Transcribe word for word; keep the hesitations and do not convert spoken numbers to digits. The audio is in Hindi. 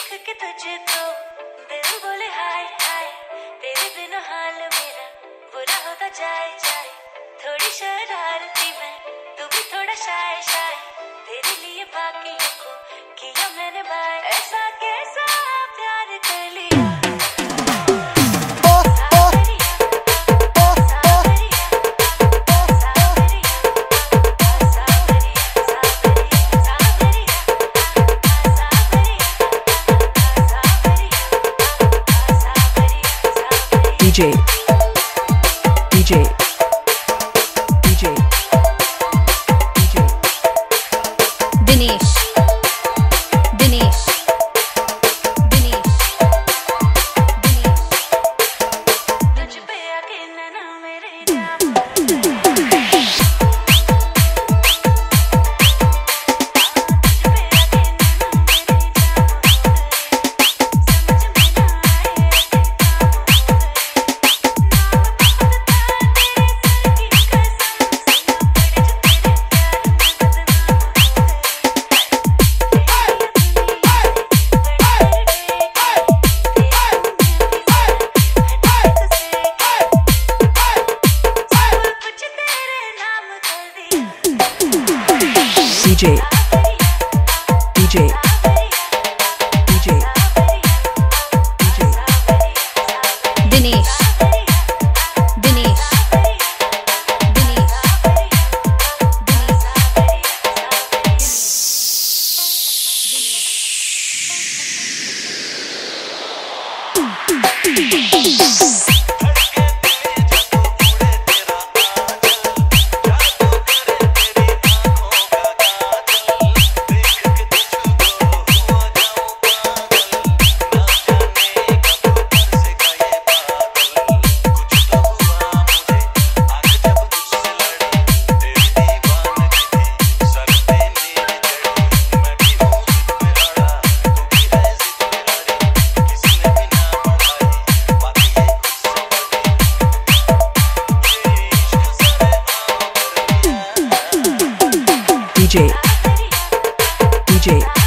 देख के तुझको दिल बोले हाय हाय, तेरे बिना हाल मेरा बुरा होता जाए जाए। थोड़ी शरारती मैं, तू भी थोड़ा शाय शाय, तेरे लिए बाकियों को किया मैंने बाय। ऐसा कैसा प्यार कर लिया, D J, D J, D J, D J, Dinesh, Dinesh, Dinesh, Dinesh. तुझ पे यकीन ना मेरे जान। D J, D J, D J, D J, Dinesh, Dinesh, Dinesh, Dinesh. D J, D J.